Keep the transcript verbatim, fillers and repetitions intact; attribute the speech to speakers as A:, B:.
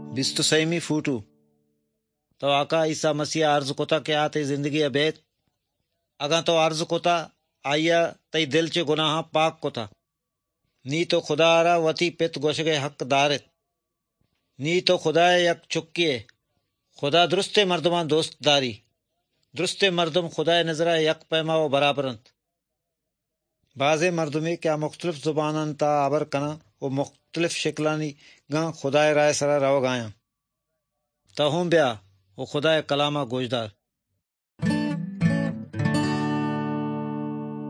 A: बिस्तु सहीमी फूटू तो आका ईसा मसीह अर्ज कोता के आते जिंदगी अबेत अगा तो अर्ज कोता आइया तई दिल चे गुनाह पाक कोता नी तो खुदारा वती पित गोशगे हक दारित नी तो खुदा यक चुक्किए खुदा दुरुस्ते मर्दमा दोस्तदारी दुरुस्ते मर्दम खुदा नजरा यक पैमा व बराबरंत बाज़े मर्दमी क्या मुख्तलिफ जुबानन ता आबर कना वो मुख्तलिफ शिकलानी गा खुदा राय सरा रव गाया तहुम ब्या वो खुदा कलामा गोजदार